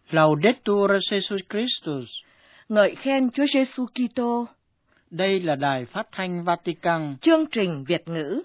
Laudetur Jesus Christus. Ngợi khen Chúa Giêsu Kitô. Đây là Đài Phát thanh Vatican. Chương trình Việt ngữ.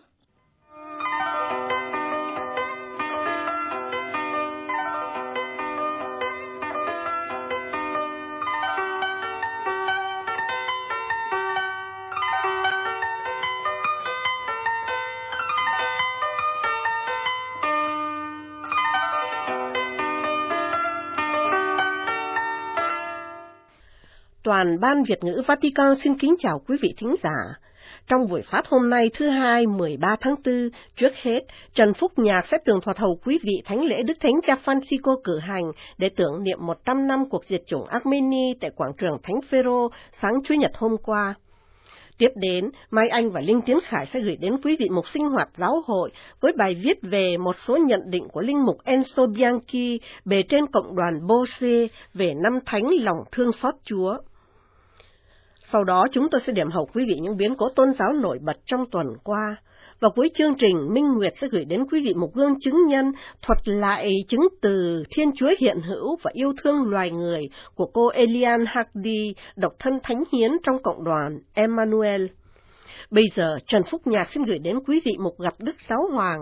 Toàn ban Việt ngữ Vatican xin kính chào quý vị thính giả. Trong buổi phát hôm nay thứ Hai 13 tháng 4, trước hết, Trần Phúc Nhạc sẽ tường thuật hầu quý vị thánh lễ Đức Thánh Cha Francisco cử hành để tưởng niệm 100 năm cuộc diệt chủng Armenia tại quảng trường Thánh Phêrô sáng Chủ nhật hôm qua. Tiếp đến, Mai Anh và Linh Tiến Khải sẽ gửi đến quý vị mục sinh hoạt giáo hội với bài viết về một số nhận định của linh mục Enzo Bianchi bề trên cộng đoàn Bose về năm thánh lòng thương xót Chúa. Sau đó chúng tôi sẽ điểm hầu quý vị những biến cố tôn giáo nổi bật trong tuần qua. Và cuối chương trình, Minh Nguyệt sẽ gửi đến quý vị một gương chứng nhân thuật lại chứng từ Thiên Chúa hiện hữu và yêu thương loài người của cô Eliane Hardy, độc thân thánh hiến trong cộng đoàn Emmanuel. Bây giờ, Trần Phúc Nhạc xin gửi đến quý vị một gặp Đức Giáo Hoàng.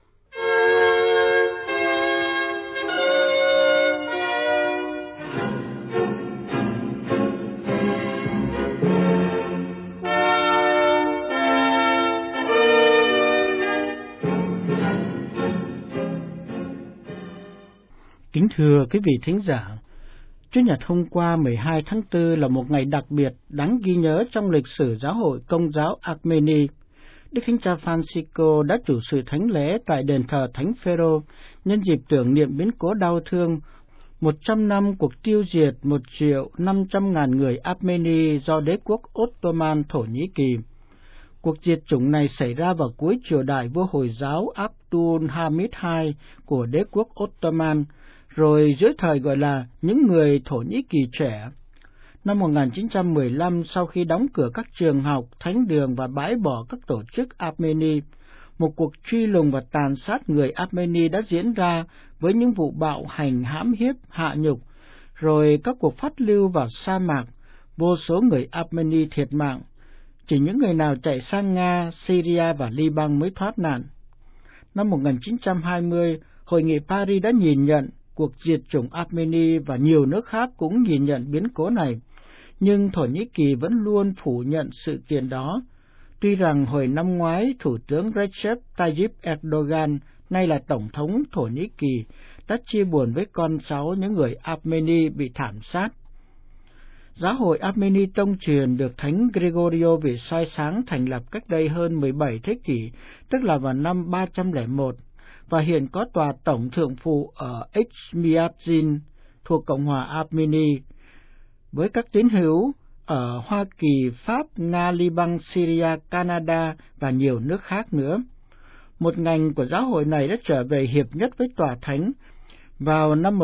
Kính thưa quý vị thính giả, Chủ nhật hôm qua 12 tháng 4 là một ngày đặc biệt đáng ghi nhớ trong lịch sử giáo hội Công giáo Armenia. Đức Thánh Cha Francisco đã chủ sự thánh lễ tại đền thờ Thánh Phêrô nhân dịp tưởng niệm biến cố đau thương 100 năm cuộc tiêu diệt 1.500.000 người Armenia do đế quốc Ottoman Thổ Nhĩ Kỳ. Cuộc diệt chủng này xảy ra vào cuối triều đại vua Hồi giáo Abdul Hamid II của đế quốc Ottoman, rồi dưới thời gọi là những người Thổ Nhĩ Kỳ trẻ. Năm 1915, sau khi đóng cửa các trường học, thánh đường và bãi bỏ các tổ chức Armenia, một cuộc truy lùng và tàn sát người Armenia đã diễn ra với những vụ bạo hành hãm hiếp, hạ nhục, rồi các cuộc phát lưu vào sa mạc, vô số người Armenia thiệt mạng. Chỉ những người nào chạy sang Nga, Syria và Liban mới thoát nạn. Năm 1920, Hội nghị Paris đã nhìn nhận cuộc diệt chủng Armenia và nhiều nước khác cũng nhìn nhận biến cố này, nhưng Thổ Nhĩ Kỳ vẫn luôn phủ nhận sự kiện đó. Tuy rằng hồi năm ngoái, Thủ tướng Recep Tayyip Erdogan, nay là Tổng thống Thổ Nhĩ Kỳ, đã chia buồn với con cháu những người Armenia bị thảm sát. Giáo hội Armenia Tông truyền được Thánh Gregorio vị soi sáng thành lập cách đây hơn 17 thế kỷ, tức là vào năm 301, và hiện có tòa tổng thượng phụ ở Echmiadzin thuộc Cộng hòa Armenia, với các tín hữu ở Hoa Kỳ, Pháp, Nga, Liban, Syria, Canada và nhiều nước khác nữa. Một ngành của giáo hội này đã trở về hiệp nhất với tòa thánh vào năm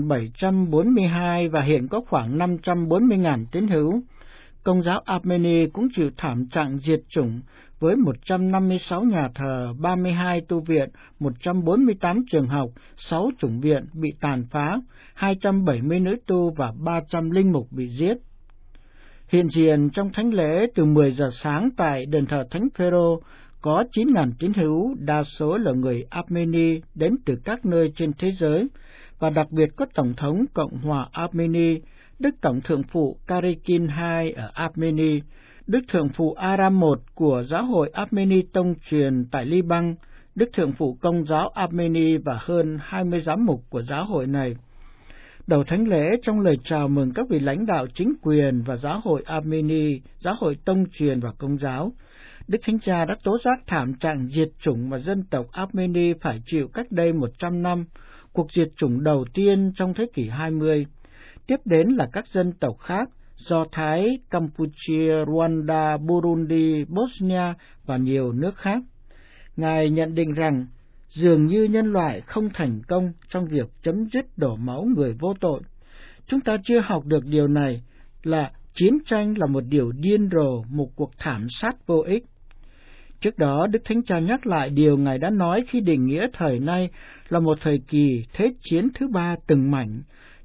1742 và hiện có khoảng 540.000 tín hữu. Công giáo Armenia cũng chịu thảm trạng diệt chủng với 156 nhà thờ, 32 tu viện, 148 trường học, 6 chủng viện bị tàn phá, 270 nữ tu và 300 linh mục bị giết. Hiện diện trong thánh lễ từ 10 giờ sáng tại đền thờ Thánh Phêrô có 9.000 tín hữu, đa số là người Armenia đến từ các nơi trên thế giới, và đặc biệt có Tổng thống Cộng hòa Armenia, Đức Tổng thượng phụ Karikin II ở Armenia, Đức Thượng phụ Aram I của Giáo hội Armenia Tông truyền tại Liban, Đức Thượng phụ Công giáo Armenia và hơn 20 giám mục của giáo hội này. Đầu thánh lễ, trong lời chào mừng các vị lãnh đạo chính quyền và Giáo hội Armenia, Giáo hội Tông truyền và Công giáo, Đức Thánh Cha đã tố giác thảm trạng diệt chủng mà dân tộc Armenia phải chịu cách đây 100 năm, cuộc diệt chủng đầu tiên trong thế kỷ 20. Tiếp đến là các dân tộc khác, Do Thái, Campuchia, Rwanda, Burundi, Bosnia và nhiều nước khác. Ngài nhận định rằng, dường như nhân loại không thành công trong việc chấm dứt đổ máu người vô tội. Chúng ta chưa học được điều này là chiến tranh là một điều điên rồ, một cuộc thảm sát vô ích. Trước đó, Đức Thánh Cha nhắc lại điều Ngài đã nói khi định nghĩa thời nay là một thời kỳ thế chiến thứ ba từng mảnh,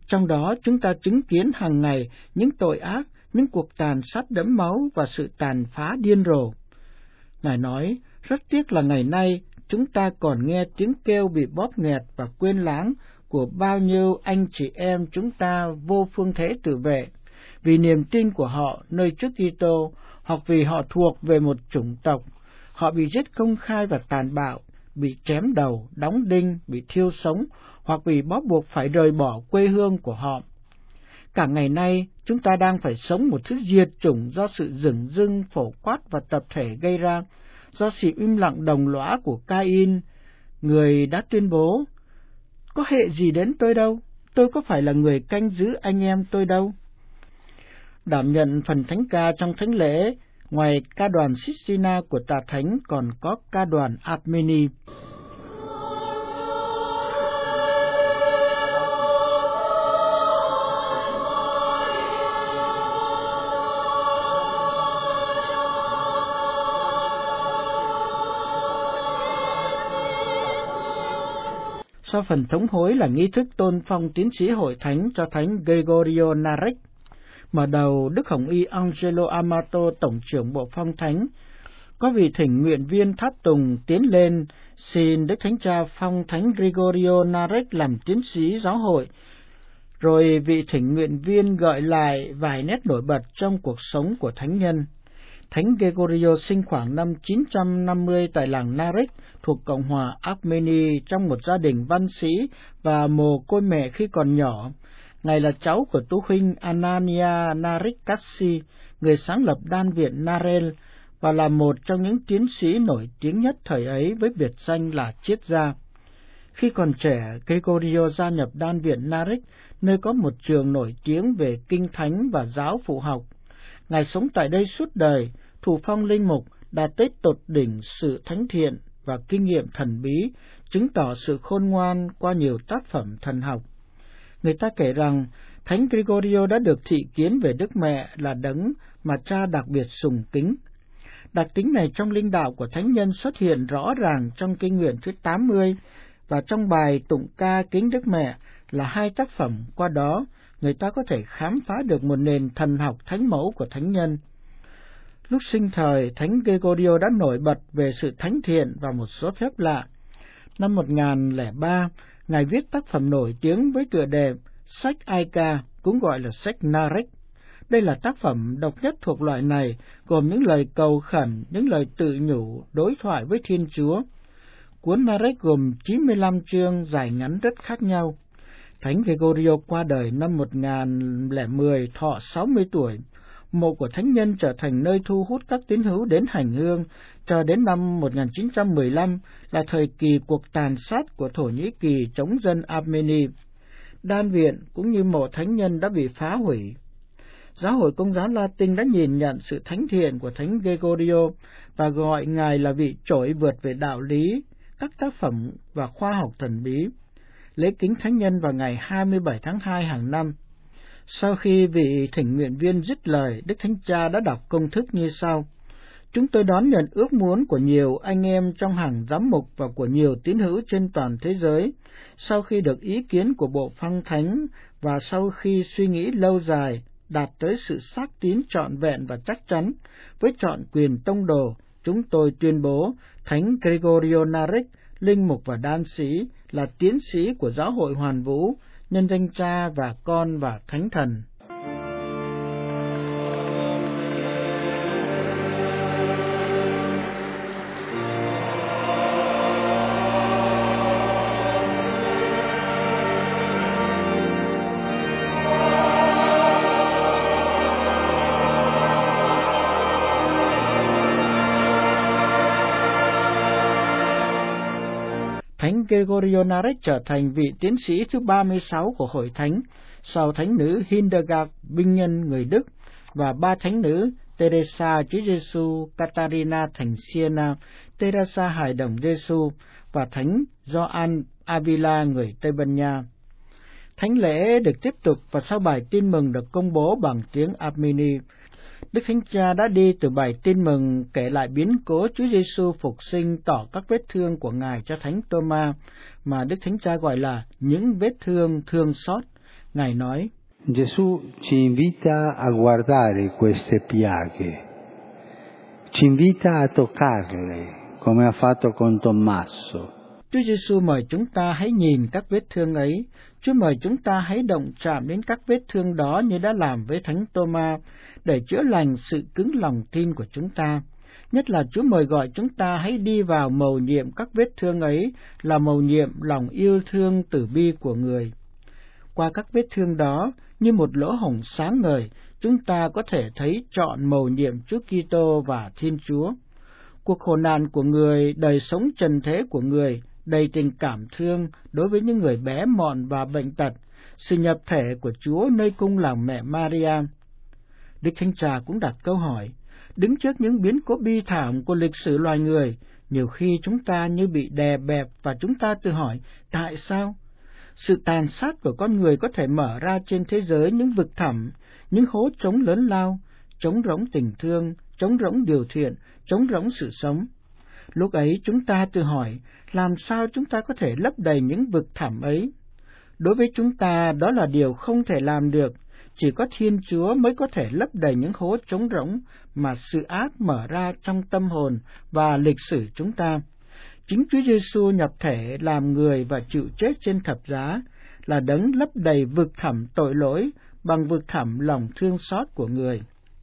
Trong đó chúng ta chứng kiến hàng ngày những tội ác, những cuộc tàn sát đẫm máu và sự tàn phá điên rồ. Ngài nói, rất tiếc là ngày nay chúng ta còn nghe tiếng kêu bị bóp nghẹt và quên lãng của bao nhiêu anh chị em chúng ta vô phương thế tự vệ, vì niềm tin của họ nơi Chúa Kitô, hoặc vì họ thuộc về một chủng tộc. Họ bị giết công khai và tàn bạo, bị chém đầu, đóng đinh, bị thiêu sống, hoặc bị bó buộc phải rời bỏ quê hương của họ. Cả ngày nay, chúng ta đang phải sống một thứ diệt chủng do sự dửng dưng, phổ quát và tập thể gây ra, do sự im lặng đồng lõa của Cain, người đã tuyên bố, có hệ gì đến tôi đâu, tôi có phải là người canh giữ anh em tôi đâu. Đảm nhận phần thánh ca trong thánh lễ, ngoài ca đoàn Sistina của Tà Thánh còn có ca đoàn Armeni. Sau phần thống hối là nghi thức tôn phong tiến sĩ hội thánh cho thánh Gregorio Narek. Mở đầu, Đức Hồng Y Angelo Amato, tổng trưởng bộ phong thánh, có vị thỉnh nguyện viên tháp tùng tiến lên xin Đức Thánh Cha phong thánh Gregorio Narek làm tiến sĩ giáo hội. Rồi vị thỉnh nguyện viên gợi lại vài nét nổi bật trong cuộc sống của thánh nhân. Thánh Gregorio sinh khoảng năm 950 tại làng Narek thuộc Cộng hòa Armenia trong một gia đình văn sĩ và mồ côi mẹ khi còn nhỏ. Ngài là cháu của tú huynh Anania Narikassi, người sáng lập đan viện Narel, và là một trong những tiến sĩ nổi tiếng nhất thời ấy với biệt danh là triết gia. Khi còn trẻ, Gregorio gia nhập đan viện Narek, nơi có một trường nổi tiếng về kinh thánh và giáo phụ học. Ngài sống tại đây suốt đời, thụ phong linh mục, đạt tới tột đỉnh sự thánh thiện và kinh nghiệm thần bí, chứng tỏ sự khôn ngoan qua nhiều tác phẩm thần học. Người ta kể rằng, Thánh Gregorio đã được thị kiến về Đức Mẹ là đấng mà cha đặc biệt sùng kính. Đặc tính này trong linh đạo của thánh nhân xuất hiện rõ ràng trong kinh nguyện thứ 80 và trong bài tụng ca kính Đức Mẹ là hai tác phẩm. Qua đó, người ta có thể khám phá được một nền thần học thánh mẫu của thánh nhân. Lúc sinh thời, Thánh Gregorio đã nổi bật về sự thánh thiện và một số phép lạ. Năm 1003, Ngài viết tác phẩm nổi tiếng với tựa đề Sách Aika, cũng gọi là sách Narek. Đây là tác phẩm độc nhất thuộc loại này, gồm những lời cầu khẩn, những lời tự nhủ, đối thoại với Thiên Chúa. Cuốn Narek gồm 95 chương dài ngắn rất khác nhau. Thánh Gregorio qua đời năm 1010, thọ 60 tuổi. Mộ của thánh nhân trở thành nơi thu hút các tín hữu đến hành hương, cho đến năm 1915 là thời kỳ cuộc tàn sát của Thổ Nhĩ Kỳ chống dân Armenia. Đan viện cũng như mộ thánh nhân đã bị phá hủy. Giáo hội Công giáo Latin đã nhìn nhận sự thánh thiện của Thánh Gregorio và gọi Ngài là vị trội vượt về đạo lý, các tác phẩm và khoa học thần bí. Lễ kính thánh nhân vào ngày 27 tháng 2 hàng năm. Sau khi vị thỉnh nguyện viên dứt lời, Đức Thánh Cha đã đọc công thức như sau. Chúng tôi đón nhận ước muốn của nhiều anh em trong hàng giám mục và của nhiều tín hữu trên toàn thế giới, sau khi được ý kiến của Bộ Phong Thánh và sau khi suy nghĩ lâu dài, đạt tới sự xác tín trọn vẹn và chắc chắn, với trọn quyền tông đồ, chúng tôi tuyên bố Thánh Gregorio Narek, linh mục và đan sĩ, là tiến sĩ của Giáo hội Hoàn Vũ, nhân danh Cha và Con và Thánh Thần. Thánh Gregorio Narek trở thành vị tiến sĩ thứ 36 của Hội Thánh, sau thánh nữ Hildegard, binh nhân người Đức, và ba thánh nữ Teresa Chúa Giêsu, Catarina thành Siena, Teresa Hài đồng Giêsu và thánh Gioan Avila người Tây Ban Nha. Thánh lễ được tiếp tục và sau bài tin mừng được công bố bằng tiếng Armeni. Đức Thánh Cha đã đi từ bài tin mừng kể lại biến cố Chúa Giêsu phục sinh, tỏ các vết thương của Ngài cho Thánh Tô-ma, mà Đức Thánh Cha gọi là những vết thương thương xót. Ngài nói, Gesù ci invita a guardare queste piaghe, ci invita a toccarle, come ha fatto con Tommaso. Chúa Giêsu mời chúng ta hãy nhìn các vết thương ấy. Chúa mời chúng ta hãy động chạm đến các vết thương đó như đã làm với Thánh Tô-ma, để chữa lành sự cứng lòng tin của chúng ta. Nhất là Chúa mời gọi chúng ta hãy đi vào mầu nhiệm các vết thương ấy, là mầu nhiệm lòng yêu thương từ bi của người. Qua các vết thương đó, như một lỗ hổng sáng ngời, chúng ta có thể thấy trọn mầu nhiệm Chúa Kitô và Thiên Chúa. Cuộc khổ nạn của người, đời sống trần thế của người, đầy tình cảm thương đối với những người bé mọn và bệnh tật, sự nhập thể của Chúa nơi cung lòng mẹ Maria. Đức Thánh Cha cũng đặt câu hỏi, đứng trước những biến cố bi thảm của lịch sử loài người, nhiều khi chúng ta như bị đè bẹp và chúng ta tự hỏi, tại sao? Sự tàn sát của con người có thể mở ra trên thế giới những vực thẳm, những hố trống lớn lao, trống rỗng tình thương, trống rỗng điều thiện, trống rỗng sự sống. Lúc ấy chúng ta tự hỏi, làm sao chúng ta có thể lấp đầy những vực thẳm ấy? Đối với chúng ta, đó là điều không thể làm được. Chỉ có Thiên Chúa mới có thể lấp đầy những hố trống rỗng mà sự ác mở ra trong tâm hồn và lịch sử chúng ta. Chính Chúa Giêsu nhập thể làm người và chịu chết trên thập giá, là đấng lấp đầy vực thẳm tội lỗi bằng vực thẳm lòng thương xót của người.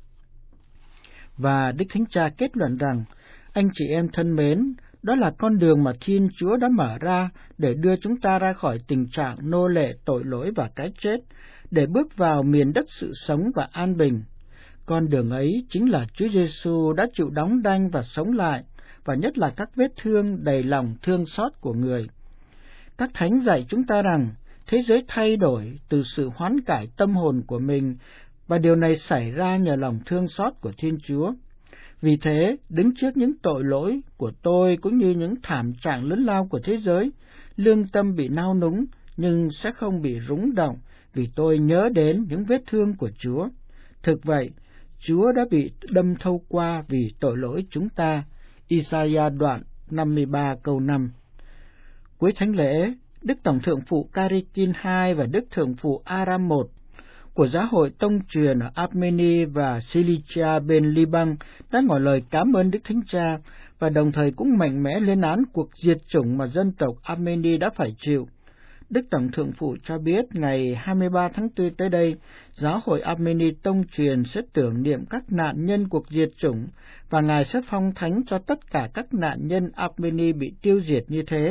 Và Đức Thánh Cha kết luận rằng, anh chị em thân mến, đó là con đường mà Thiên Chúa đã mở ra để đưa chúng ta ra khỏi tình trạng nô lệ tội lỗi và cái chết, để bước vào miền đất sự sống và an bình. Con đường ấy chính là Chúa Giêsu đã chịu đóng đanh và sống lại, và nhất là các vết thương đầy lòng thương xót của người. Các thánh dạy chúng ta rằng, thế giới thay đổi từ sự hoán cải tâm hồn của mình, và điều này xảy ra nhờ lòng thương xót của Thiên Chúa. Vì thế, đứng trước những tội lỗi của tôi cũng như những thảm trạng lớn lao của thế giới, lương tâm bị nao núng nhưng sẽ không bị rúng động, vì tôi nhớ đến những vết thương của Chúa. Thực vậy, Chúa đã bị đâm thâu qua vì tội lỗi chúng ta. Isaiah đoạn 53 câu 5. Cuối thánh lễ, Đức Tổng Thượng phụ Carikin II và Đức Thượng phụ Aram I của Giáo hội Tông truyền ở Armenia và Cilicia bên Liban đã ngỏ lời cảm ơn Đức Thánh Cha và đồng thời cũng mạnh mẽ lên án cuộc diệt chủng mà dân tộc Armenia đã phải chịu. Đức Tổng Thượng phụ cho biết ngày 23 tháng 4 tới đây, Giáo hội Armenia Tông truyền sẽ tưởng niệm các nạn nhân cuộc diệt chủng và Ngài sẽ phong thánh cho tất cả các nạn nhân Armenia bị tiêu diệt như thế.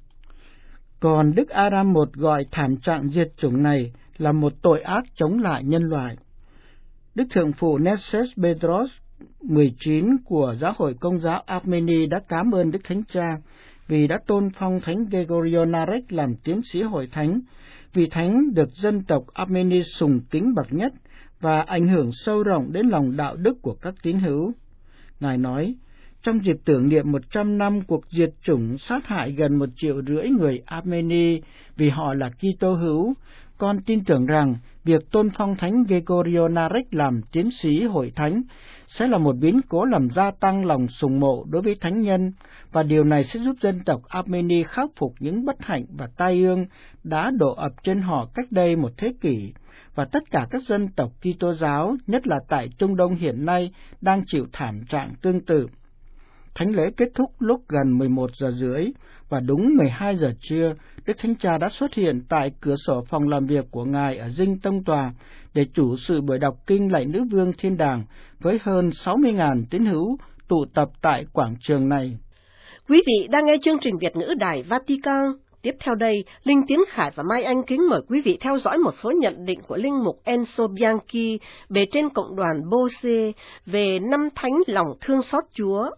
Còn Đức Aram I gọi thảm trạng diệt chủng này là một tội ác chống lại nhân loại. Đức Thượng phụ Nesses Bedros 19 của Giáo hội Công giáo Armenia đã cảm ơn Đức Thánh Cha vì đã tôn phong Thánh Gregorio Narek làm tiến sĩ hội thánh, vì thánh được dân tộc Armenia sùng kính bậc nhất và ảnh hưởng sâu rộng đến lòng đạo đức của các tín hữu. Ngài nói, trong dịp tưởng niệm 100 năm cuộc diệt chủng sát hại gần 1,5 triệu người Armenia vì họ là Kitô hữu, con tin tưởng rằng việc tôn phong Thánh Gregorio Narek làm tiến sĩ hội thánh sẽ là một biến cố làm gia tăng lòng sùng mộ đối với thánh nhân, và điều này sẽ giúp dân tộc Armenia khắc phục những bất hạnh và tai ương đã đổ ập trên họ cách đây 1 thế kỷ, và tất cả các dân tộc Kitô giáo, nhất là tại Trung Đông hiện nay, đang chịu thảm trạng tương tự. Thánh lễ kết thúc lúc gần 11 giờ rưỡi, và đúng 12 giờ trưa, Đức Thánh Cha đã xuất hiện tại cửa sổ phòng làm việc của Ngài ở Dinh Tông Tòa để chủ sự buổi đọc kinh lạy Nữ Vương Thiên Đàng với hơn 60.000 tín hữu tụ tập tại quảng trường này. Quý vị đang nghe chương trình Việt ngữ Đài Vatican. Tiếp theo đây, Linh Tiến Khải và Mai Anh kính mời quý vị theo dõi một số nhận định của Linh mục Enzo Bianchi bề trên cộng đoàn Bose về năm thánh lòng thương xót Chúa.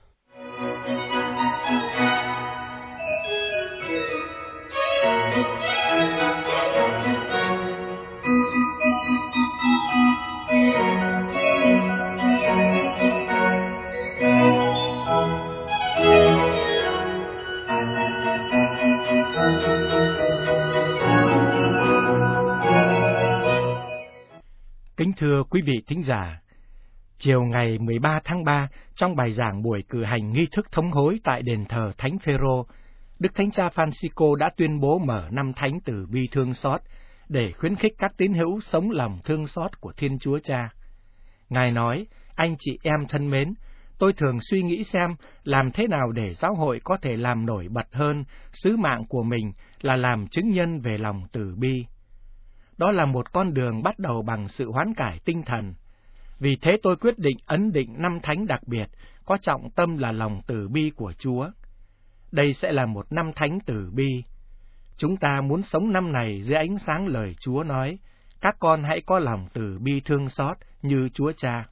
Kính thưa quý vị thính giả, chiều ngày 13 tháng 3, trong bài giảng buổi cử hành nghi thức thống hối tại đền thờ Thánh Phêrô, Đức Thánh Cha Francisco đã tuyên bố mở năm thánh từ bi thương xót để khuyến khích các tín hữu sống lòng thương xót của Thiên Chúa Cha. Ngài nói, anh chị em thân mến, tôi thường suy nghĩ xem làm thế nào để giáo hội có thể làm nổi bật hơn sứ mạng của mình là làm chứng nhân về lòng từ bi. Đó là một con đường bắt đầu bằng sự hoán cải tinh thần. Vì thế tôi quyết định ấn định năm thánh đặc biệt, có trọng tâm là lòng từ bi của Chúa. Đây sẽ là một năm thánh từ bi. Chúng ta muốn sống năm này dưới ánh sáng lời Chúa nói, các con hãy có lòng từ bi thương xót như Chúa Cha.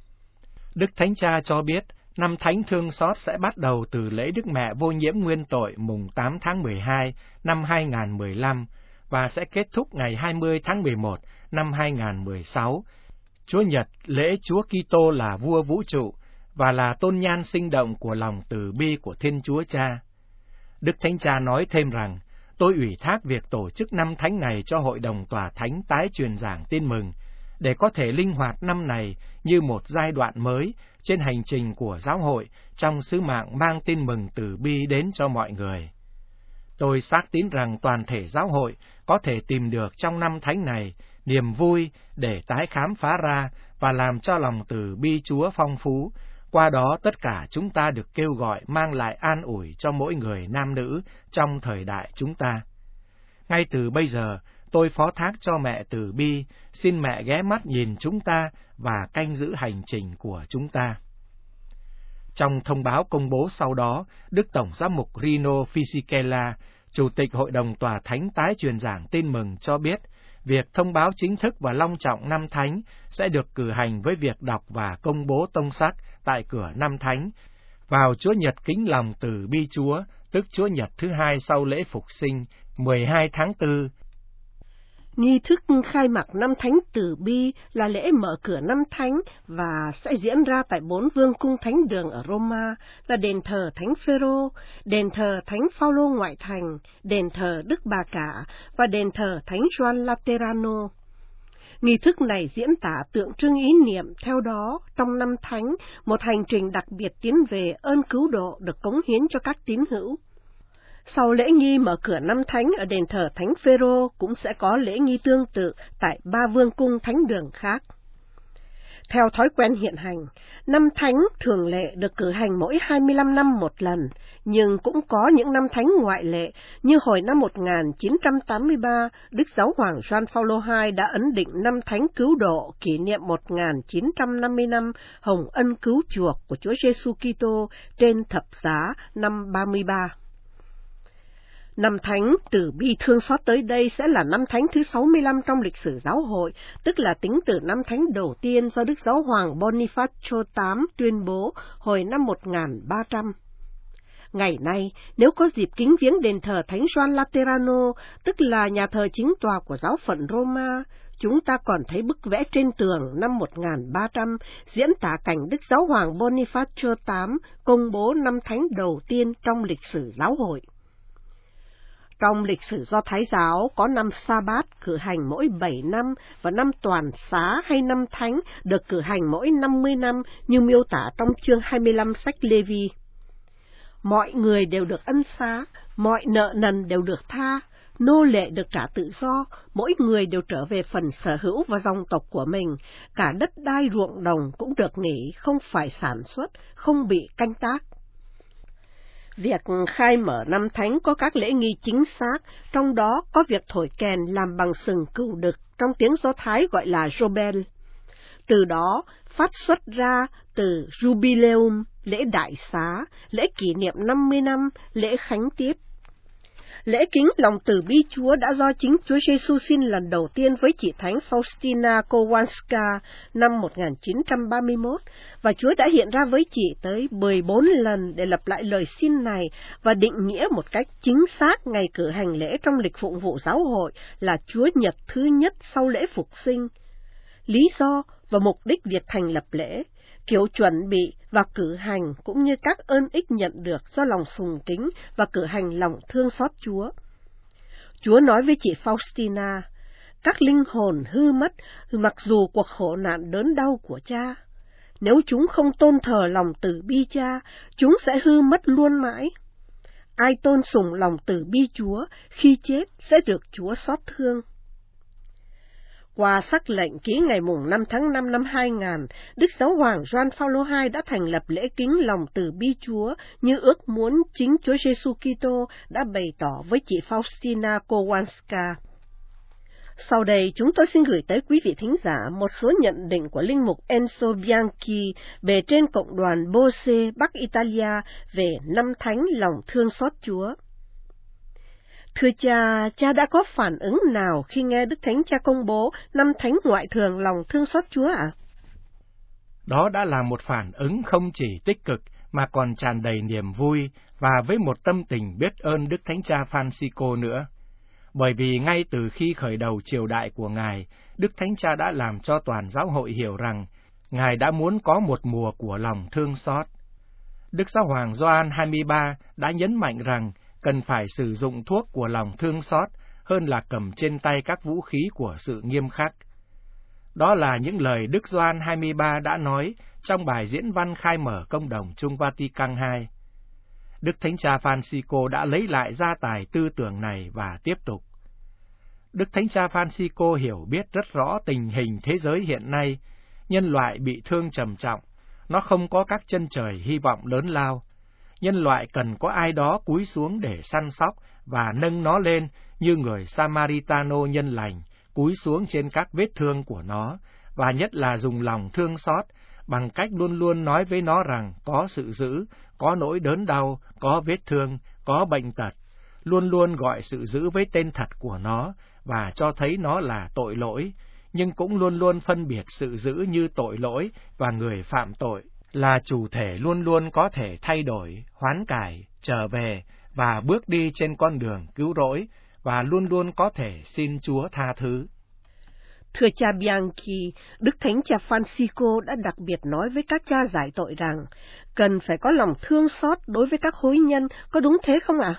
Đức Thánh Cha cho biết, năm thánh thương xót sẽ bắt đầu từ lễ Đức Mẹ Vô Nhiễm Nguyên Tội mùng 8 tháng 12 năm 2015 và sẽ kết thúc ngày 20 tháng 11 năm 2016, Chúa Nhật lễ Chúa Kitô là Vua Vũ Trụ và là tôn nhan sinh động của lòng từ bi của Thiên Chúa Cha. Đức Thánh Cha nói thêm rằng, tôi ủy thác việc tổ chức năm thánh này cho Hội đồng Tòa Thánh tái truyền giảng tin mừng, để có thể linh hoạt năm này như một giai đoạn mới trên hành trình của giáo hội trong sứ mạng mang tin mừng từ bi đến cho mọi người. Tôi xác tín rằng toàn thể giáo hội có thể tìm được trong năm thánh này niềm vui để tái khám phá ra và làm cho lòng từ bi Chúa phong phú. Qua đó tất cả chúng ta được kêu gọi mang lại an ủi cho mỗi người nam nữ trong thời đại chúng ta. Ngay từ bây giờ, tôi phó thác cho mẹ từ bi, xin mẹ ghé mắt nhìn chúng ta và canh giữ hành trình của chúng ta. Trong thông báo công bố sau đó, Đức Tổng giám mục Rino Fisichella, Chủ tịch Hội đồng Tòa Thánh tái truyền giảng tin mừng cho biết, việc thông báo chính thức và long trọng năm thánh sẽ được cử hành với việc đọc và công bố tông sắc tại cửa năm thánh vào Chúa Nhật Kính Lòng Từ Bi Chúa, tức Chúa Nhật thứ hai sau lễ Phục Sinh, 12 tháng 4. Nghi thức khai mạc năm thánh từ bi là lễ mở cửa năm thánh và sẽ diễn ra tại 4 vương cung thánh đường ở Roma là đền thờ Thánh Phêrô, đền thờ Thánh Phaolô ngoại thành, đền thờ Đức Bà Cả và đền thờ Thánh Gioan Laterano. Nghi thức này diễn tả tượng trưng ý niệm theo đó trong năm thánh, một hành trình đặc biệt tiến về ơn cứu độ được cống hiến cho các tín hữu. Sau lễ nghi mở cửa năm thánh ở đền thờ Thánh Phêrô cũng sẽ có lễ nghi tương tự tại 3 vương cung thánh đường khác. Theo thói quen hiện hành, năm thánh thường lệ được cử hành mỗi 25 năm một lần, nhưng cũng có những năm thánh ngoại lệ, như hồi năm 1983, Đức Giáo hoàng Gioan Phaolô II đã ấn định năm thánh cứu độ kỷ niệm 1950 năm hồng ân cứu chuộc của Chúa Giêsu Kitô trên thập giá năm 33. Năm thánh từ bi thương xót tới đây sẽ là năm thánh thứ 65 trong lịch sử giáo hội, tức là tính từ năm thánh đầu tiên do Đức Giáo hoàng Bonifacio VIII tuyên bố hồi năm 1300. Ngày nay, nếu có dịp kính viếng đền thờ Thánh Gioan Laterano, tức là nhà thờ chính tòa của giáo phận Roma, chúng ta còn thấy bức vẽ trên tường năm 1300 diễn tả cảnh Đức Giáo hoàng Bonifacio VIII công bố năm thánh đầu tiên trong lịch sử giáo hội. Trong lịch sử Do Thái giáo có năm Sa-bát cử hành mỗi 7 năm và năm Toàn xá hay năm Thánh được cử hành mỗi 50 năm như miêu tả trong chương 25 sách Lê-vi. Mọi người đều được ân xá, mọi nợ nần đều được tha, nô lệ được trả tự do, mỗi người đều trở về phần sở hữu và dòng tộc của mình, cả đất đai ruộng đồng cũng được nghỉ, không phải sản xuất, không bị canh tác. Việc khai mở năm thánh có các lễ nghi chính xác, trong đó có việc thổi kèn làm bằng sừng cừu đực, trong tiếng Do Thái gọi là Jobel. Từ đó phát xuất ra từ Jubileum, lễ đại xá, lễ kỷ niệm 50 năm, lễ khánh tiết. Lễ kính lòng từ bi Chúa đã do chính Chúa Giêsu xin lần đầu tiên với chị Thánh Faustina Kowalska năm 1931, và Chúa đã hiện ra với chị tới 14 lần để lặp lại lời xin này và định nghĩa một cách chính xác ngày cử hành lễ trong lịch phụng vụ giáo hội là Chúa Nhật thứ nhất sau lễ Phục Sinh. Lý do và mục đích việc thành lập lễ, kiểu chuẩn bị và cử hành cũng như các ơn ích nhận được do lòng sùng kính và cử hành lòng thương xót Chúa. Chúa nói với chị Faustina, các linh hồn hư mất mặc dù cuộc khổ nạn đớn đau của Cha. Nếu chúng không tôn thờ lòng từ bi Cha, chúng sẽ hư mất luôn mãi. Ai tôn sùng lòng từ bi Chúa, khi chết sẽ được Chúa xót thương. Qua sắc lệnh ký ngày mùng 5 tháng 5 năm 2000, Đức Giáo hoàng Gioan Phaolô II đã thành lập lễ kính lòng từ bi Chúa như ước muốn chính Chúa Giêsu Kitô đã bày tỏ với chị Faustina Kowalska. Sau đây chúng tôi xin gửi tới quý vị thính giả một số nhận định của linh mục Enzo Bianchi bề trên cộng đoàn Bose, Bắc Italia về năm thánh lòng thương xót Chúa. Thưa cha, cha đã có phản ứng nào khi nghe Đức Thánh Cha công bố năm thánh ngoại thường lòng thương xót Chúa ạ? Đó đã là một phản ứng không chỉ tích cực mà còn tràn đầy niềm vui và với một tâm tình biết ơn Đức Thánh Cha Francisco nữa. Bởi vì ngay từ khi khởi đầu triều đại của Ngài, Đức Thánh Cha đã làm cho toàn giáo hội hiểu rằng Ngài đã muốn có một mùa của lòng thương xót. Đức Giáo hoàng Gioan 23 đã nhấn mạnh rằng cần phải sử dụng thuốc của lòng thương xót hơn là cầm trên tay các vũ khí của sự nghiêm khắc. Đó là những lời Đức Gioan 23 đã nói trong bài diễn văn khai mở Công đồng Chung Vatican II. Đức Thánh Cha Francisco đã lấy lại gia tài tư tưởng này và tiếp tục. Đức Thánh Cha Francisco hiểu biết rất rõ tình hình thế giới hiện nay, nhân loại bị thương trầm trọng, nó không có các chân trời hy vọng lớn lao. Nhân loại cần có ai đó cúi xuống để săn sóc và nâng nó lên như người Samaritano nhân lành, cúi xuống trên các vết thương của nó, và nhất là dùng lòng thương xót, bằng cách luôn luôn nói với nó rằng có sự dữ, có nỗi đớn đau, có vết thương, có bệnh tật, luôn luôn gọi sự dữ với tên thật của nó và cho thấy nó là tội lỗi, nhưng cũng luôn luôn phân biệt sự dữ như tội lỗi và người phạm tội là chủ thể luôn luôn có thể thay đổi, hoán cải, trở về và bước đi trên con đường cứu rỗi và luôn luôn có thể xin Chúa tha thứ. Thưa cha Bianchi, Đức Thánh Cha Francisco đã đặc biệt nói với các cha giải tội rằng cần phải có lòng thương xót đối với các hối nhân, có đúng thế không ạ?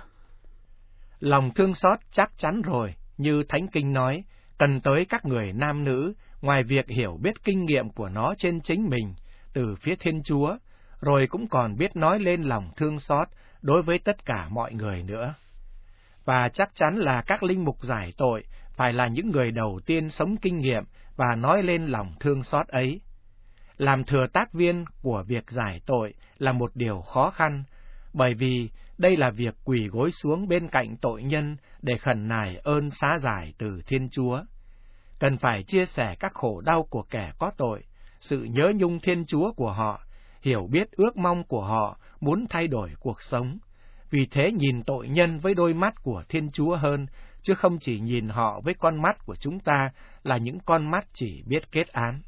Lòng thương xót chắc chắn rồi, như Thánh Kinh nói, cần tới các người nam nữ, ngoài việc hiểu biết kinh nghiệm của nó trên chính mình, từ phía Thiên Chúa, rồi cũng còn biết nói lên lòng thương xót đối với tất cả mọi người nữa. Và chắc chắn là các linh mục giải tội phải là những người đầu tiên sống kinh nghiệm và nói lên lòng thương xót ấy. Làm thừa tác viên của việc giải tội là một điều khó khăn, bởi vì đây là việc quỳ gối xuống bên cạnh tội nhân để khẩn nài ơn xá giải từ Thiên Chúa. Cần phải chia sẻ các khổ đau của kẻ có tội, sự nhớ nhung Thiên Chúa của họ, hiểu biết ước mong của họ muốn thay đổi cuộc sống. Vì thế nhìn tội nhân với đôi mắt của Thiên Chúa hơn, chứ không chỉ nhìn họ với con mắt của chúng ta là những con mắt chỉ biết kết án.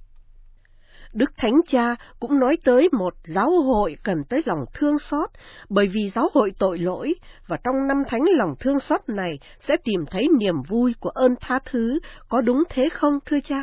Đức Thánh Cha cũng nói tới một giáo hội cần tới lòng thương xót, bởi vì giáo hội tội lỗi, và trong năm thánh lòng thương xót này sẽ tìm thấy niềm vui của ơn tha thứ, có đúng thế không thưa cha?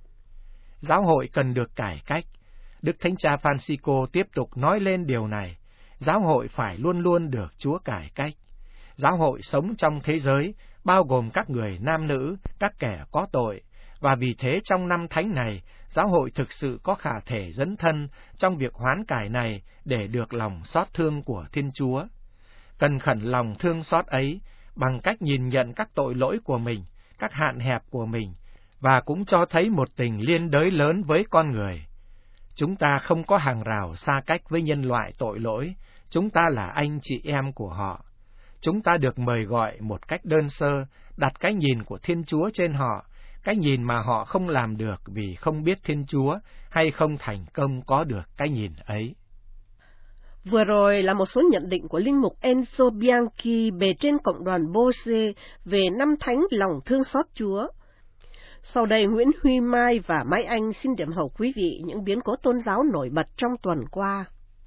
Giáo hội cần được cải cách. Đức Thánh Cha Francisco tiếp tục nói lên điều này. Giáo hội phải luôn luôn được Chúa cải cách. Giáo hội sống trong thế giới, bao gồm các người nam nữ, các kẻ có tội, và vì thế trong năm thánh này, giáo hội thực sự có khả thể dấn thân trong việc hoán cải này để được lòng xót thương của Thiên Chúa. Cần khẩn lòng thương xót ấy bằng cách nhìn nhận các tội lỗi của mình, các hạn hẹp của mình, và cũng cho thấy một tình liên đới lớn với con người. Chúng ta không có hàng rào xa cách với nhân loại tội lỗi, chúng ta là anh chị em của họ. Chúng ta được mời gọi một cách đơn sơ, đặt cái nhìn của Thiên Chúa trên họ, cái nhìn mà họ không làm được vì không biết Thiên Chúa hay không thành công có được cái nhìn ấy. Vừa rồi là một số nhận định của linh mục Enzo Bianchi bề trên cộng đoàn Bose về năm thánh lòng thương xót Chúa. Sau đây Nguyễn Huy Mai và Mai Anh xin điểm hậu quý vị những biến cố tôn giáo nổi bật trong tuần qua.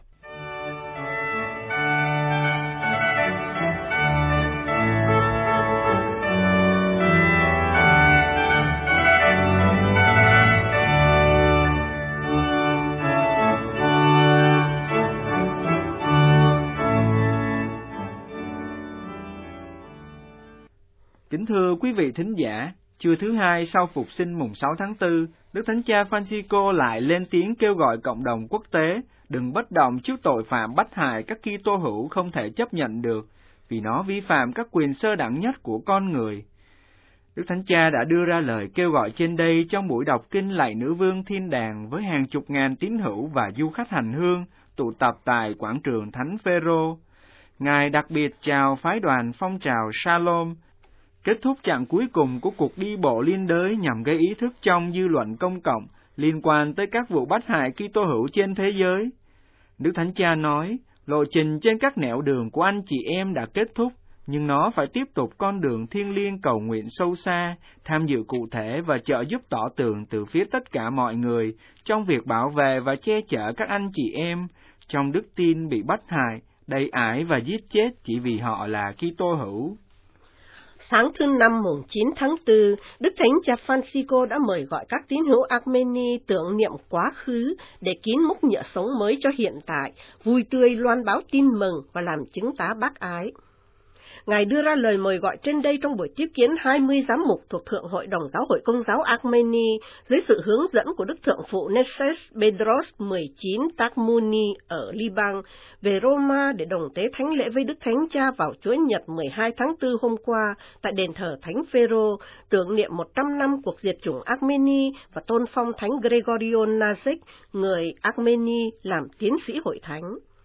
Kính thưa quý vị thính giả, trưa thứ hai sau phục sinh mùng 6 tháng 4, Đức Thánh Cha Francisco lại lên tiếng kêu gọi cộng đồng quốc tế đừng bất động trước tội phạm bách hại các Kitô hữu không thể chấp nhận được, vì nó vi phạm các quyền sơ đẳng nhất của con người. Đức Thánh Cha đã đưa ra lời kêu gọi trên đây trong buổi đọc kinh lạy Nữ Vương Thiên Đàng với hàng chục ngàn tín hữu và du khách hành hương tụ tập tại quảng trường Thánh Phêrô. Ngài đặc biệt chào phái đoàn phong trào Shalom, kết thúc chặng cuối cùng của cuộc đi bộ liên đới nhằm gây ý thức trong dư luận công cộng liên quan tới các vụ bắt hại Kitô hữu trên thế giới. Đức Thánh Cha nói, lộ trình trên các nẻo đường của anh chị em đã kết thúc, nhưng nó phải tiếp tục con đường thiêng liêng cầu nguyện sâu xa, tham dự cụ thể và trợ giúp tỏ tường từ phía tất cả mọi người trong việc bảo vệ và che chở các anh chị em trong đức tin bị bắt hại, đầy ải và giết chết chỉ vì họ là Kitô hữu. Sáng thứ Năm mùng 9 tháng 4, Đức Thánh Cha Francisco đã mời gọi các tín hữu Armenia tưởng niệm quá khứ để kín múc nhựa sống mới cho hiện tại, vui tươi loan báo tin mừng và làm chứng tá bác ái. Ngài đưa ra lời mời gọi trên đây trong buổi tiếp kiến 20 giám mục thuộc Thượng Hội đồng Giáo hội Công giáo Armenia dưới sự hướng dẫn của Đức Thượng phụ Nesses Bedros 19 Takmuni ở Liban về Roma để đồng tế thánh lễ với Đức Thánh Cha vào Chúa Nhật 12 tháng 4 hôm qua tại đền thờ Thánh Phêrô, tưởng niệm 100 năm cuộc diệt chủng Armenia và tôn phong Thánh Gregorion Nazic, người Armenia làm tiến sĩ hội thánh.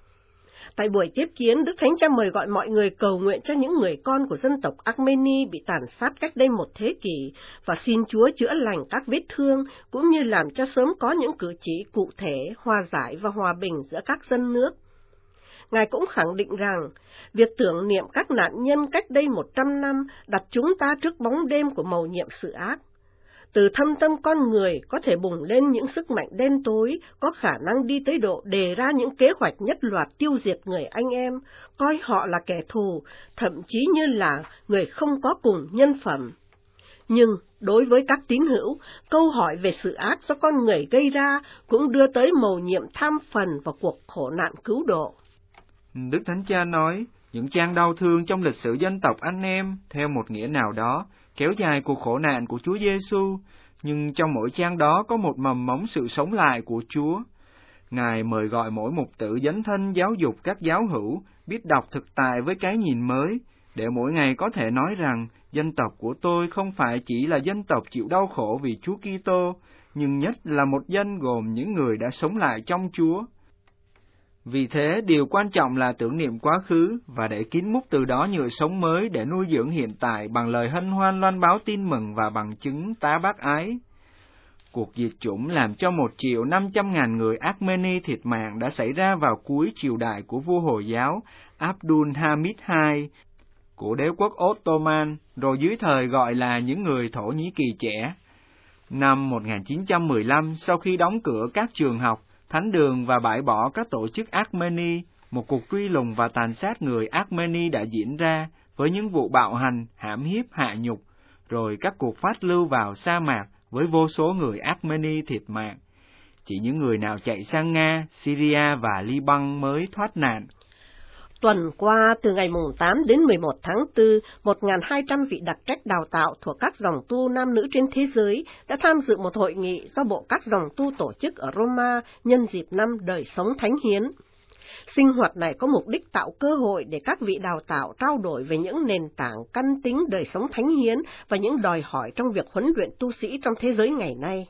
Tại buổi tiếp kiến, Đức Thánh Cha mời gọi mọi người cầu nguyện cho những người con của dân tộc Armenia bị tàn sát cách đây một thế kỷ và xin Chúa chữa lành các vết thương, cũng như làm cho sớm có những cử chỉ cụ thể, hòa giải và hòa bình giữa các dân nước. Ngài cũng khẳng định rằng, việc tưởng niệm các nạn nhân cách đây 100 năm đặt chúng ta trước bóng đêm của mầu nhiệm sự ác. Từ thâm tâm con người có thể bùng lên những sức mạnh đen tối, có khả năng đi tới độ đề ra những kế hoạch nhất loạt tiêu diệt người anh em, coi họ là kẻ thù, thậm chí như là người không có cùng nhân phẩm. Nhưng đối với các tín hữu, câu hỏi về sự ác do con người gây ra cũng đưa tới mầu nhiệm tham phần vào cuộc khổ nạn cứu độ. Đức Thánh Cha nói, những trang đau thương trong lịch sử dân tộc anh em, theo một nghĩa nào đó, kéo dài cuộc khổ nạn của Chúa Giêsu, nhưng trong mỗi trang đó có một mầm mống sự sống lại của Chúa. Ngài mời gọi mỗi mục tử dấn thân giáo dục các giáo hữu biết đọc thực tại với cái nhìn mới, để mỗi ngày có thể nói rằng dân tộc của tôi không phải chỉ là dân tộc chịu đau khổ vì Chúa Kitô, nhưng nhất là một dân gồm những người đã sống lại trong Chúa. Vì thế, điều quan trọng là tưởng niệm quá khứ và để kín múc từ đó nhựa sống mới để nuôi dưỡng hiện tại bằng lời hân hoan loan báo tin mừng và bằng chứng tá bác ái. Cuộc diệt chủng làm cho 1.500.000 người Armenia thiệt mạng đã xảy ra vào cuối triều đại của vua Hồi giáo Abdul Hamid II của đế quốc Ottoman, rồi dưới thời gọi là những người Thổ Nhĩ Kỳ trẻ. Năm 1915, sau khi đóng cửa các trường học, thánh đường và bãi bỏ các tổ chức Armenia, một cuộc truy lùng và tàn sát người Armenia đã diễn ra với những vụ bạo hành, hãm hiếp, hạ nhục, rồi các cuộc phát lưu vào sa mạc với vô số người Armenia thiệt mạng. Chỉ những người nào chạy sang Nga, Syria và Liban mới thoát nạn. Tuần qua, từ ngày 8 đến 11 tháng 4, 1.200 vị đặc trách đào tạo thuộc các dòng tu nam nữ trên thế giới đã tham dự một hội nghị do Bộ các dòng tu tổ chức ở Roma nhân dịp năm đời sống thánh hiến. Sinh hoạt này có mục đích tạo cơ hội để các vị đào tạo trao đổi về những nền tảng căn tính đời sống thánh hiến và những đòi hỏi trong việc huấn luyện tu sĩ trong thế giới ngày nay.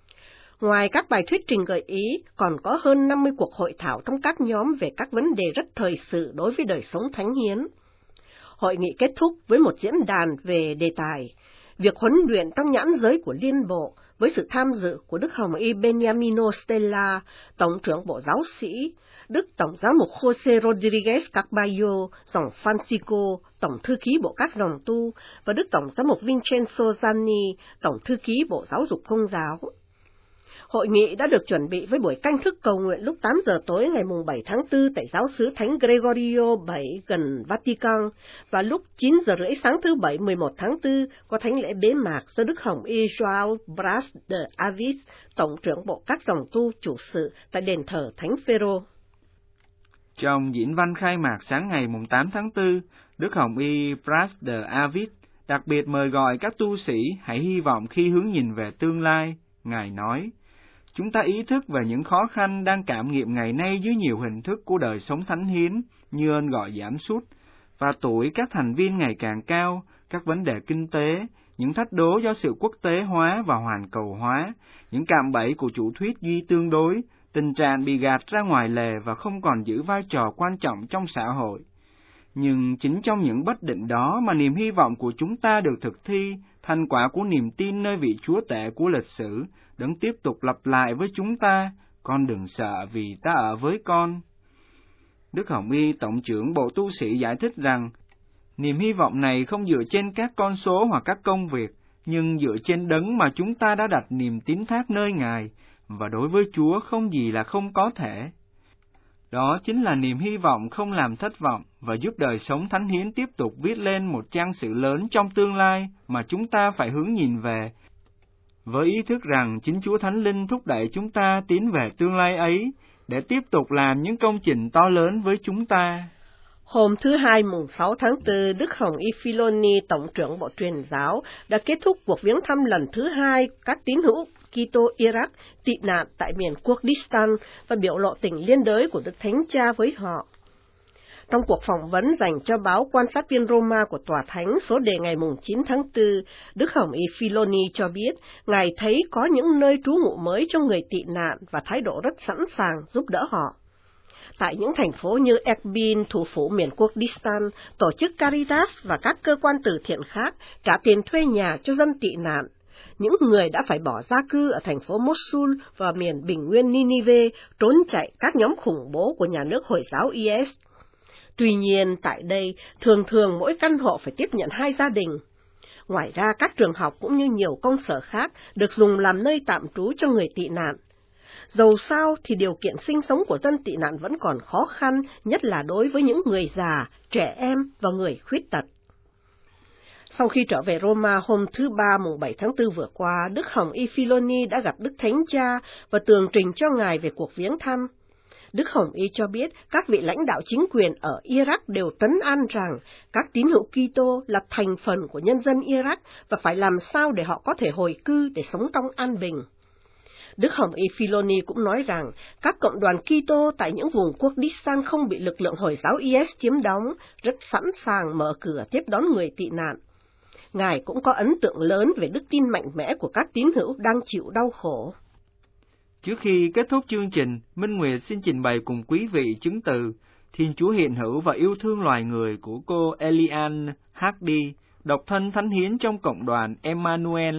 Ngoài các bài thuyết trình gợi ý, còn có hơn 50 cuộc hội thảo trong các nhóm về các vấn đề rất thời sự đối với đời sống thánh hiến. Hội nghị kết thúc với một diễn đàn về đề tài việc huấn luyện trong nhãn giới của Liên Bộ với sự tham dự của Đức Hồng Y Beniamino Stella, Tổng trưởng Bộ Giáo sĩ, Đức Tổng giám mục Jose Rodriguez Carballo, dòng Francisco, Tổng thư ký Bộ các dòng tu, và Đức Tổng giám mục Vincenzo Zanni, Tổng thư ký Bộ Giáo dục Công giáo. Hội nghị đã được chuẩn bị với buổi canh thức cầu nguyện lúc 8 giờ tối ngày 7 tháng 4 tại giáo xứ Thánh Gregorio 7 gần Vatican, và lúc 9 giờ rưỡi sáng thứ Bảy 11 tháng 4 có thánh lễ bế mạc do Đức Hồng Y João Bras de Avis, Tổng trưởng Bộ các dòng tu chủ sự tại đền thờ Thánh Phêrô. Trong diễn văn khai mạc sáng ngày 8 tháng 4, Đức Hồng Y Bras de Avis đặc biệt mời gọi các tu sĩ hãy hy vọng khi hướng nhìn về tương lai. Ngài nói, chúng ta ý thức về những khó khăn đang cảm nghiệm ngày nay dưới nhiều hình thức của đời sống thánh hiến, như ơn gọi giảm sút, và tuổi các thành viên ngày càng cao, các vấn đề kinh tế, những thách đố do sự quốc tế hóa và hoàn cầu hóa, những cạm bẫy của chủ thuyết duy tương đối, tình trạng bị gạt ra ngoài lề và không còn giữ vai trò quan trọng trong xã hội. Nhưng chính trong những bất định đó mà niềm hy vọng của chúng ta được thực thi, thành quả của niềm tin nơi vị Chúa tể của lịch sử, Đấng tiếp tục lặp lại với chúng ta, con đừng sợ vì ta ở với con. Đức Hồng Y, Tổng trưởng Bộ Tu sĩ giải thích rằng, niềm hy vọng này không dựa trên các con số hoặc các công việc, nhưng dựa trên Đấng mà chúng ta đã đặt niềm tín thác nơi Ngài, và đối với Chúa không gì là không có thể. Đó chính là niềm hy vọng không làm thất vọng và giúp đời sống thánh hiến tiếp tục viết lên một trang sử lớn trong tương lai mà chúng ta phải hướng nhìn về, với ý thức rằng chính Chúa Thánh Linh thúc đẩy chúng ta tiến về tương lai ấy để tiếp tục làm những công trình to lớn với chúng ta. Hôm thứ Hai mùng 6 tháng 4, Đức Hồng Y Philoni, Tổng trưởng Bộ Truyền giáo, đã kết thúc cuộc viếng thăm lần thứ hai các tín hữu Kitô Iraq tị nạn tại miền Kurdistan và biểu lộ tình liên đới của Đức Thánh Cha với họ. Trong cuộc phỏng vấn dành cho báo Quan sát viên Roma của Tòa Thánh số đề ngày 9 tháng 4, Đức Hồng Y Philoni cho biết Ngài thấy có những nơi trú ngụ mới cho người tị nạn và thái độ rất sẵn sàng giúp đỡ họ. Tại những thành phố như Erbil, thủ phủ miền Kurdistan, tổ chức Caritas và các cơ quan từ thiện khác trả tiền thuê nhà cho dân tị nạn. Những người đã phải bỏ gia cư ở thành phố Mosul và miền bình nguyên Ninive trốn chạy các nhóm khủng bố của nhà nước Hồi giáo IS. Tuy nhiên, tại đây, thường mỗi căn hộ phải tiếp nhận 2 gia đình. Ngoài ra, các trường học cũng như nhiều công sở khác được dùng làm nơi tạm trú cho người tị nạn. Dầu sao thì điều kiện sinh sống của dân tị nạn vẫn còn khó khăn, nhất là đối với những người già, trẻ em và người khuyết tật. Sau khi trở về Roma hôm thứ Ba mùng 7 tháng 4 vừa qua, Đức Hồng Y Philoni đã gặp Đức Thánh Cha và tường trình cho Ngài về cuộc viếng thăm. Đức Hồng Y cho biết các vị lãnh đạo chính quyền ở Iraq đều trấn an rằng các tín hữu Kitô là thành phần của nhân dân Iraq và phải làm sao để họ có thể hồi cư để sống trong an bình. Đức Hồng Y Philoni cũng nói rằng các cộng đoàn Kitô tại những vùng Kurdistan không bị lực lượng Hồi giáo IS chiếm đóng, rất sẵn sàng mở cửa tiếp đón người tị nạn. Ngài cũng có ấn tượng lớn về đức tin mạnh mẽ của các tín hữu đang chịu đau khổ. Trước khi kết thúc chương trình, Minh Nguyệt xin trình bày cùng quý vị chứng từ Thiên Chúa hiện hữu và yêu thương loài người của cô Eliane Hardy, độc thân thánh hiến trong cộng đoàn Emmanuel.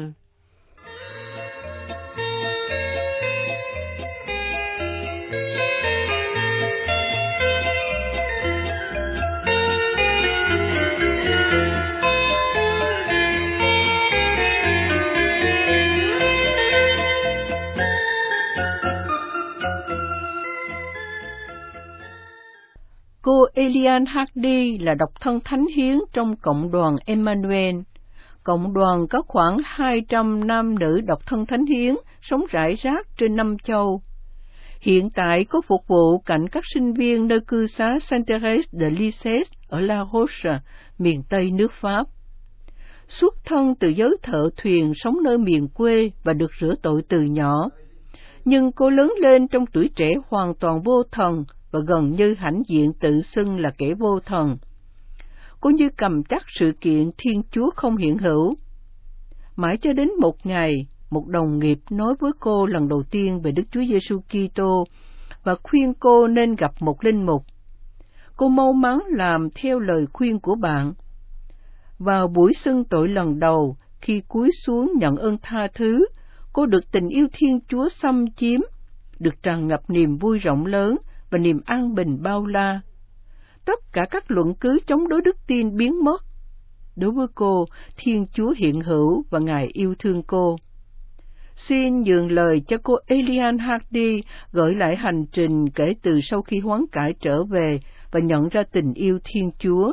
Cô Eliane Hardy là độc thân thánh hiến trong cộng đoàn Emmanuel. Cộng đoàn có khoảng 200 nam nữ độc thân thánh hiến sống rải rác trên 5 châu. Hiện tại có phục vụ cạnh các sinh viên nơi cư xá Saint-Thérèse de Lisieux ở La Roche, miền Tây nước Pháp. Xuất thân từ giới thợ thuyền sống nơi miền quê và được rửa tội từ nhỏ. Nhưng cô lớn lên trong tuổi trẻ hoàn toàn vô thần và gần như hãnh diện tự xưng là kẻ vô thần. Cô như cầm chắc sự kiện Thiên Chúa không hiện hữu. Mãi cho đến một ngày, một đồng nghiệp nói với cô lần đầu tiên về Đức Chúa Giêsu Kitô và khuyên cô nên gặp một linh mục. Cô mau mắn làm theo lời khuyên của bạn. Vào buổi xưng tội lần đầu, khi cúi xuống nhận ơn tha thứ, cô được tình yêu Thiên Chúa xâm chiếm, được tràn ngập niềm vui rộng lớn và niềm an bình bao la. Tất cả các luận cứ chống đối đức tin biến mất. Đối với cô, Thiên Chúa hiện hữu và Ngài yêu thương cô. Xin nhường lời cho cô Eliane Hardy gửi lại hành trình kể từ sau khi hoán cải trở về và nhận ra tình yêu Thiên Chúa.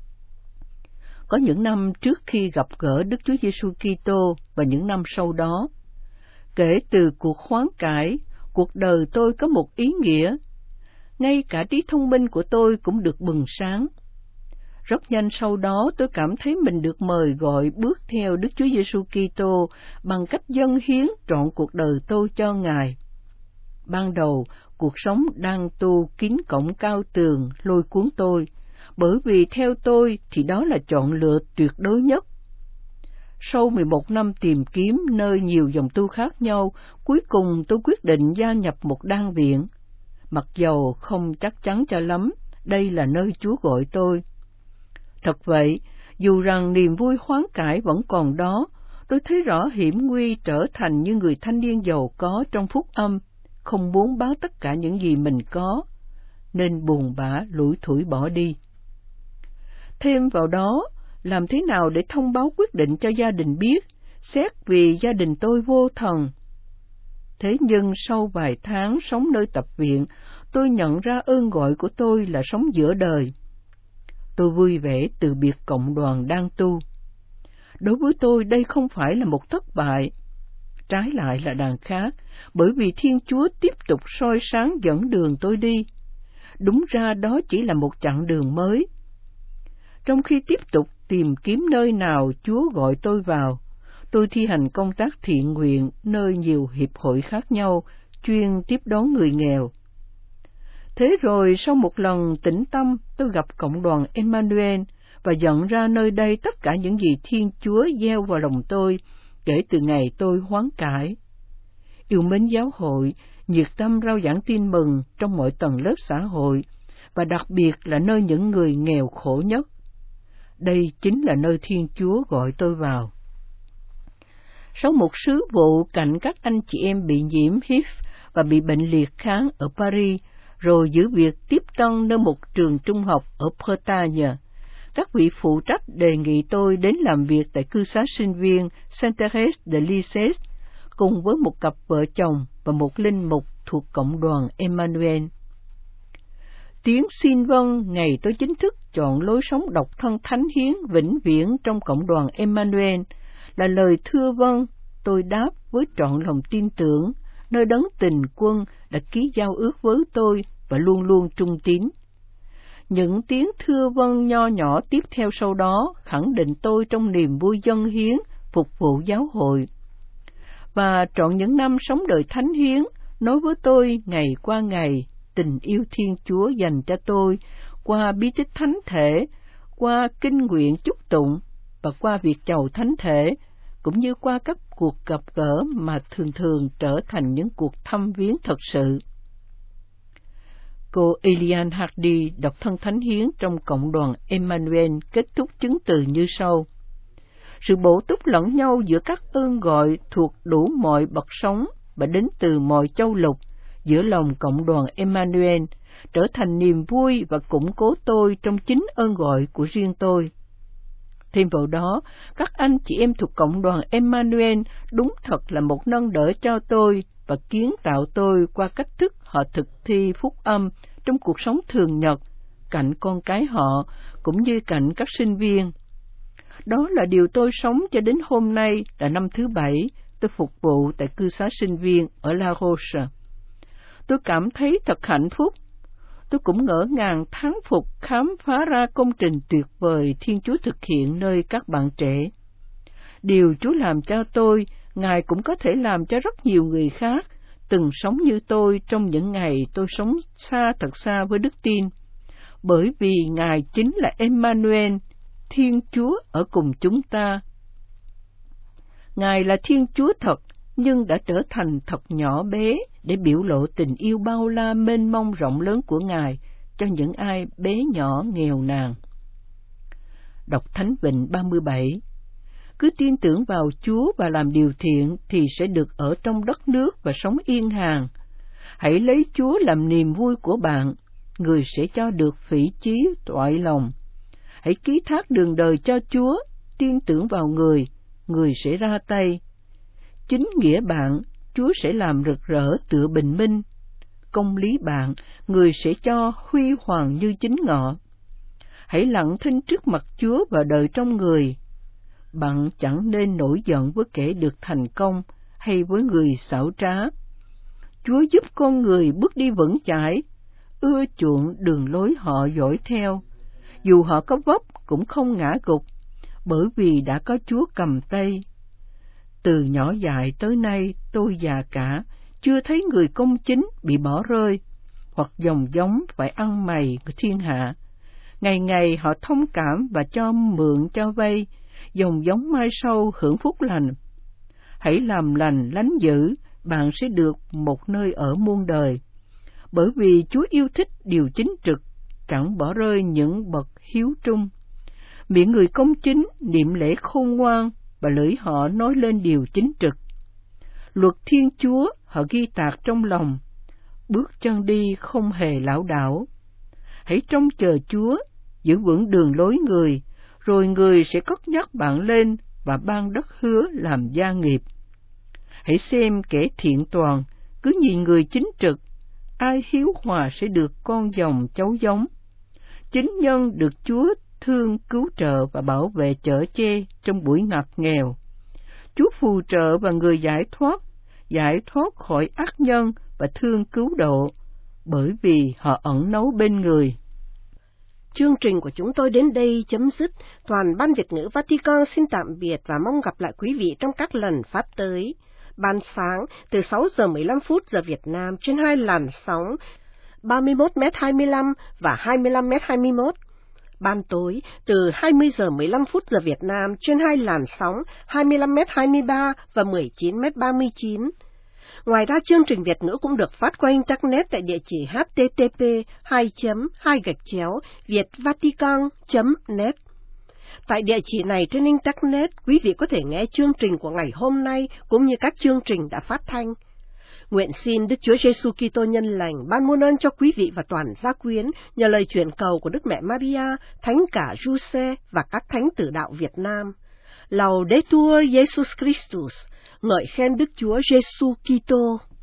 Có những năm trước khi gặp gỡ Đức Chúa Giêsu Kitô và những năm sau đó, kể từ cuộc hoán cải, cuộc đời tôi có một ý nghĩa. Ngay cả trí thông minh của tôi cũng được bừng sáng. Rất nhanh sau đó tôi cảm thấy mình được mời gọi bước theo Đức Chúa Giêsu Kitô bằng cách dâng hiến trọn cuộc đời tôi cho Ngài. Ban đầu, cuộc sống đang tu kín cổng cao tường lôi cuốn tôi, bởi vì theo tôi thì đó là chọn lựa tuyệt đối nhất. Sau 11 năm tìm kiếm nơi nhiều dòng tu khác nhau, cuối cùng tôi quyết định gia nhập một đan viện. Mặc dầu không chắc chắn cho lắm, đây là nơi Chúa gọi tôi. Thật vậy, dù rằng niềm vui hoán cải vẫn còn đó, tôi thấy rõ hiểm nguy trở thành như người thanh niên giàu có trong phúc âm, không muốn báo tất cả những gì mình có, nên buồn bã lủi thủi bỏ đi. Thêm vào đó, làm thế nào để thông báo quyết định cho gia đình biết, xét vì gia đình tôi vô thần. Thế nhưng sau vài tháng sống nơi tập viện, tôi nhận ra ơn gọi của tôi là sống giữa đời. Tôi vui vẻ từ biệt cộng đoàn đang tu. Đối với tôi đây không phải là một thất bại, trái lại là đằng khác, bởi vì Thiên Chúa tiếp tục soi sáng dẫn đường tôi đi. Đúng ra đó chỉ là một chặng đường mới. Trong khi tiếp tục tìm kiếm nơi nào Chúa gọi tôi vào, tôi thi hành công tác thiện nguyện nơi nhiều hiệp hội khác nhau, chuyên tiếp đón người nghèo. Thế rồi sau một lần tĩnh tâm, tôi gặp cộng đoàn Emmanuel và nhận ra nơi đây tất cả những gì Thiên Chúa gieo vào lòng tôi kể từ ngày tôi hoán cải. Yêu mến giáo hội, nhiệt tâm rao giảng tin mừng trong mọi tầng lớp xã hội, và đặc biệt là nơi những người nghèo khổ nhất. Đây chính là nơi Thiên Chúa gọi tôi vào. Sau một sứ vụ cạnh các anh chị em bị nhiễm HIV và bị bệnh liệt kháng ở Paris, rồi giữ việc tiếp tân nơi một trường trung học ở Bretagne, các vị phụ trách đề nghị tôi đến làm việc tại cư xá sinh viên Sainte-Thérèse de Lisieux, cùng với một cặp vợ chồng và một linh mục thuộc cộng đoàn Emmanuel. Tiếng xin vâng ngày tôi chính thức chọn lối sống độc thân thánh hiến vĩnh viễn trong cộng đoàn Emmanuel là lời thưa vâng tôi đáp với trọn lòng tin tưởng, nơi đấng tình quân đã ký giao ước với tôi và luôn luôn trung tín. Những tiếng thưa vâng nho nhỏ tiếp theo sau đó khẳng định tôi trong niềm vui dâng hiến, phục vụ giáo hội. Và trọn những năm sống đời thánh hiến, nói với tôi ngày qua ngày tình yêu Thiên Chúa dành cho tôi qua bí tích thánh thể, qua kinh nguyện chúc tụng và qua việc chầu thánh thể, cũng như qua các cuộc gặp gỡ mà thường thường trở thành những cuộc thăm viếng thật sự. Cô Eliane Hardy, độc thân thánh hiến trong cộng đoàn Emmanuel, kết thúc chứng từ như sau: sự bổ túc lẫn nhau giữa các ơn gọi thuộc đủ mọi bậc sống và đến từ mọi châu lục giữa lòng cộng đoàn Emmanuel trở thành niềm vui và củng cố tôi trong chính ơn gọi của riêng tôi. Thêm vào đó, các anh chị em thuộc cộng đoàn Emmanuel đúng thật là một nâng đỡ cho tôi và kiến tạo tôi qua cách thức họ thực thi phúc âm trong cuộc sống thường nhật, cạnh con cái họ, cũng như cạnh các sinh viên. Đó là điều tôi sống cho đến hôm nay là năm thứ 7 tôi phục vụ tại cư xá sinh viên ở La Roche. Tôi cảm thấy thật hạnh phúc. Tôi cũng ngỡ ngàng thán phục khám phá ra công trình tuyệt vời Thiên Chúa thực hiện nơi các bạn trẻ. Điều Chúa làm cho tôi, Ngài cũng có thể làm cho rất nhiều người khác, từng sống như tôi trong những ngày tôi sống thật xa với đức tin. Bởi vì Ngài chính là Emmanuel, Thiên Chúa ở cùng chúng ta. Ngài là Thiên Chúa thật, nhưng đã trở thành thật nhỏ bé để biểu lộ tình yêu bao la mênh mông rộng lớn của Ngài cho những ai bé nhỏ nghèo nàn. Đọc Thánh Vịnh 37. Cứ tin tưởng vào Chúa và làm điều thiện thì sẽ được ở trong đất nước và sống yên hàng. Hãy lấy Chúa làm niềm vui của bạn, người sẽ cho được phỉ chí toại lòng. Hãy ký thác đường đời cho Chúa, tin tưởng vào người, người sẽ ra tay. Chính nghĩa bạn, Chúa sẽ làm rực rỡ tựa bình minh. Công lý bạn, người sẽ cho huy hoàng như chính ngọ. Hãy lặng thinh trước mặt Chúa và đợi trong người. Bạn chẳng nên nổi giận với kẻ được thành công hay với người xảo trá. Chúa giúp con người bước đi vững chãi, ưa chuộng đường lối họ dõi theo. Dù họ có vấp cũng không ngã gục, bởi vì đã có Chúa cầm tay. Từ nhỏ dại tới nay tôi già cả, chưa thấy người công chính bị bỏ rơi, hoặc dòng giống phải ăn mày của thiên hạ. Ngày ngày họ thông cảm và cho mượn cho vay, dòng giống mai sau hưởng phúc lành. Hãy làm lành lánh dữ, bạn sẽ được một nơi ở muôn đời. Bởi vì Chúa yêu thích điều chính trực, chẳng bỏ rơi những bậc hiếu trung. Miệng người công chính niệm lễ khôn ngoan, và lưỡi họ nói lên điều chính trực. Luật Thiên Chúa họ ghi tạc trong lòng, bước chân đi không hề lảo đảo. Hãy trông chờ Chúa, giữ vững đường lối người, rồi người sẽ cất nhắc bạn lên và ban đất hứa làm gia nghiệp. Hãy xem kẻ thiện toàn, cứ nhìn người chính trực, ai hiếu hòa sẽ được con dòng cháu giống. Chính nhân được Chúa thương cứu trợ và bảo vệ chở che trong buổi ngặt nghèo. Chúa phù trợ và người giải thoát khỏi ác nhân và thương cứu độ, bởi vì họ ẩn náu bên người. Chương trình của chúng tôi đến đây chấm dứt. Toàn ban Việt ngữ Vatican xin tạm biệt và mong gặp lại quý vị trong các lần phát tới. Ban sáng từ 6 giờ 15 phút giờ Việt Nam trên 2 làn sóng 31m25 và 25m21. Ban tối từ 20 giờ 15 phút giờ Việt Nam trên 2 làn sóng 25m23 và 19m39. Ngoài ra, chương trình Việt ngữ cũng được phát qua Internet tại địa chỉ http://vietvatican.net. Tại địa chỉ này trên Internet, quý vị có thể nghe chương trình của ngày hôm nay cũng như các chương trình đã phát thanh. Nguyện xin Đức Chúa Giêsu Kitô nhân lành ban muôn ơn cho quý vị và toàn gia quyến nhờ lời chuyển cầu của Đức Mẹ Maria, Thánh cả Giuse và các thánh tử đạo Việt Nam. Laudetur Jesus Christus, ngợi khen Đức Chúa Giêsu Kitô.